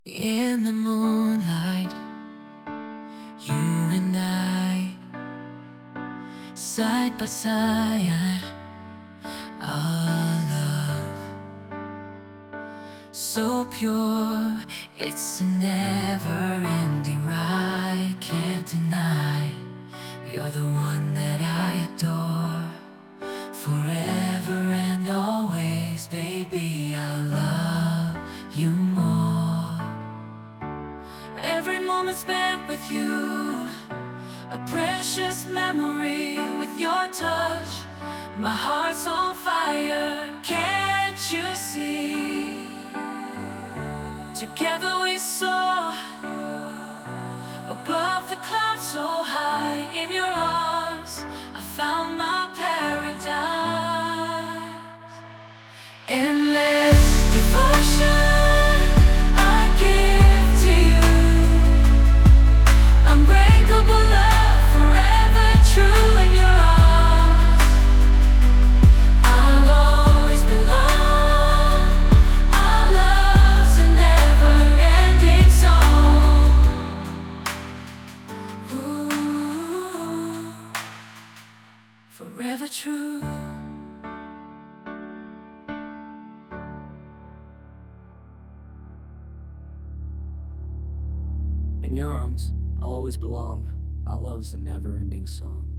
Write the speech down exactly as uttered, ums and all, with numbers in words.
In the moonlight, you and I, side by side, our love so pure, it's a never-ending ride. Can't deny, you're the one that I adore. Forever and always, baby, I'll love you more. Every moment spent with you, a precious memory. With your touch, my heart's on fire. Can't you see? Together we soar above the clouds so high. In your arms, I found my paradise. Endless devotion I give to you. Unbreakable love, forever true in your arms. I'll always belong. Our love's a never-ending song. Ooh, forever true. In your arms, I'll always belong. Our love's a never-ending song.